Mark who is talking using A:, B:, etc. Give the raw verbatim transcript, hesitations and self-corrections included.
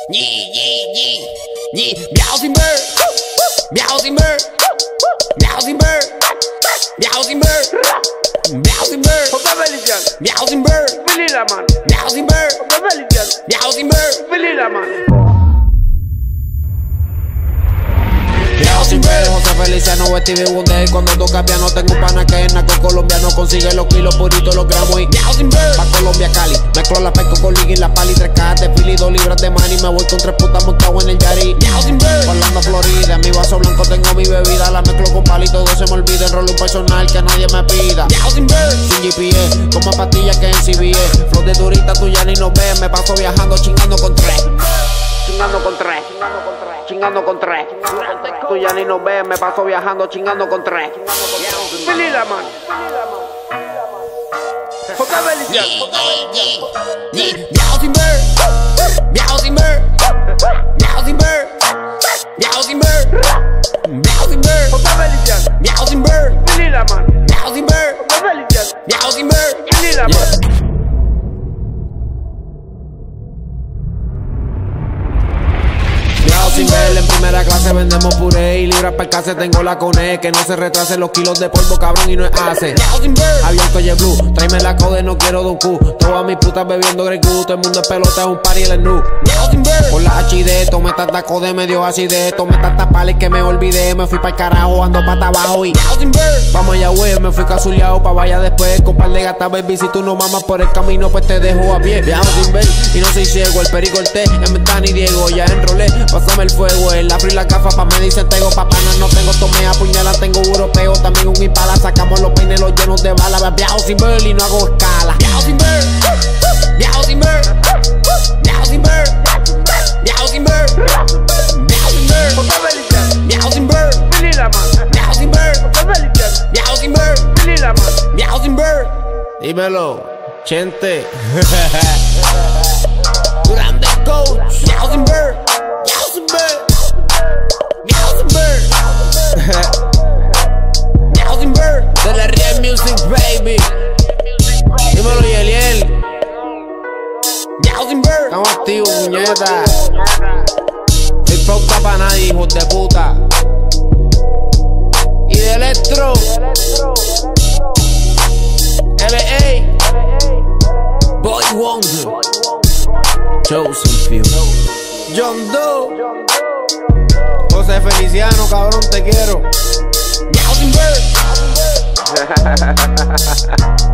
A: Yee, yee, yee, yee. Meowsy bird, meowsy bird, meowsy bird, meowsy bird, meowsy bird. Meowsy bird, meowsy bird, meowsy bird.
B: Sin ver, José Feliciano, Stevie Wonder. Cuando toca piano tengo un pana que es naco colombiano. Consigue los kilos puritos, los gramos y pa' Colombia, Cali. Mezclo la pesco con liga y la pali. Tres cajas de fili, dos libras de money. Me voy con tres putas montado en el Yari. Orlando, Florida, en mi vaso blanco tengo mi bebida. La mezclo con pali, todo se me olvida. Enrollo un personal que nadie me pida. Sin G P S, con más pastillas que en C B S. Flow de turista, tú ya ni nos ves. Me paso viajando, chingando con tres. Chingando con tres, chingando con tres. Tú ya ni nos ves, me paso viajando, chingando con tres.
C: Billy la man.
A: Yee, yee, yee. Meowsy bird, meowsy bird, meowsy bird, meowsy bird, meowsy bird, meowsy bird,
C: Billy la man.
A: meowsy bird, meowsy bird.
C: Billy la man.
B: Sin ver, en primera clase vendemos puré y libras para el case tengo la cone. Que no se retrasen los kilos de polvo, cabrón, y no es hace. Abierto J Blue, tráeme la code, no quiero Don Q. Todas mis putas bebiendo Grey Goose, todo el mundo es pelota, es un party el snu. Por la H D, tomé tanta code, me dio acidez. Tomé tanta pales que me olvidé, me fui pa'l carajo, ando pata abajo y vamos allá, güey, me fui casuleado pa' vaya después. Con par de gatas, baby, si tú no mamas por el camino, pues te dejo a pie. Viajo sin ver y no soy ciego, el perico, el té, en ventana y Diego, ya enrolé, pásame el fuego, el afro y la gafa pa' me dicen tego, papanas no tengo, tomé apuñala, tengo europeo, también un impala, sacamos los peines los llenos de balas, viajo sin ver y no hago escala.
A: Meow sin bird, meow sin bird, meow sin bird, meow sin bird, meow sin bird, meow sin bird,
C: Billy la man.
A: meow sin bird, meow sin bird,
C: Billy la man.
A: meow sin bird.
B: Dímelo, Chente.
A: Grande coach, meow sin bird, meow sin bird, meow sin bird, meow sin bird.
B: De la Real Music, baby. Dímelo, Yeliel.
A: Meow sin bird.
B: Estamos activos, puñeta. No hay pauta pa' nadie, hijos de puta. Y de Electro L A Boy Wonder Chosen Few John Doe José Feliciano, cabrón, te quiero.
A: Meow sin bird.